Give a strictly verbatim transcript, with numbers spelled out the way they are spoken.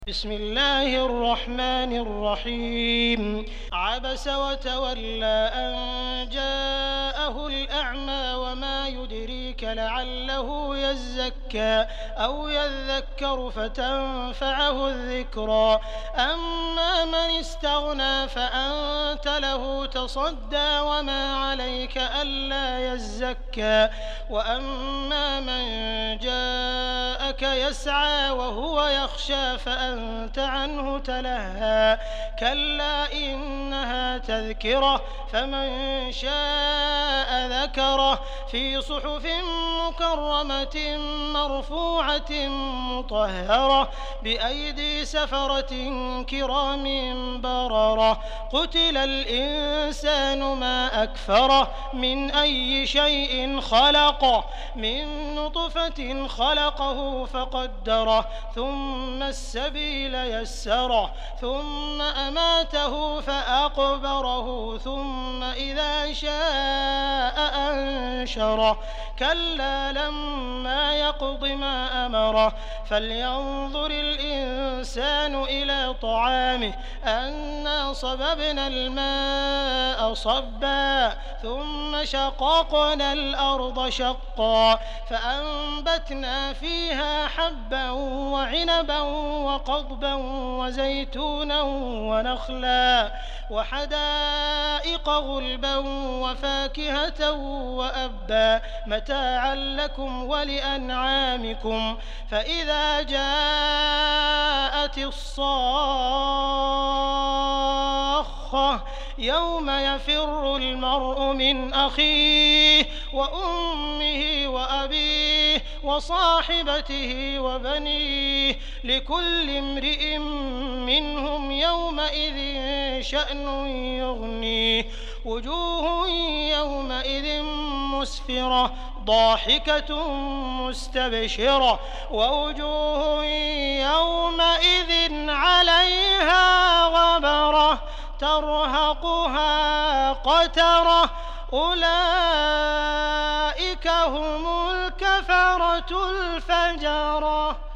بسم الله الرحمن الرحيم عبس وتولى أن جاءه الأعمى وما يدريك لعله يزكى أو يذكر فتنفعه الذكرى أما من استغنى فأنت له تصدى وما عليك ألا يزكى وأما من جاءك يسعى وهو يخشى فأنت أنت عنه تلهى كلا إنها تذكرة فمن شاء ذكره في صحف مكرمة مرفوعة مطهرة بأيدي سفرة كرام بررة قتل الإنسان ما أكفره من أي شيء خلقه من نطفة خلقه فقدره ثم السبيل يسره ثم أماته فأقبره ثم إذا شاء أنشره كلا لما يقض ما أمره فلينظر الإنسان إلى طعامه أنا صببنا الماء صبا ثم شققنا الأرض شقا فأنبتنا فيها حبا وعنبا وقضبا وزيتونا ونخلا وحدائق غلبا وفاكهة وأبا متاعا لكم ولأنعامكم فإذا جاءت الصاخة يوم يفر المرء من أخيه وأمه وأبيه وصاحبته وبنيه لكل امرئ منهم يومئذ شأن يغنيه وجوه يومئذ مسفرة ضاحكة مستبشرة ووجوه يومئذ عليها غبرة ترهقها قترة أولئك هم الكفرة الفجرة.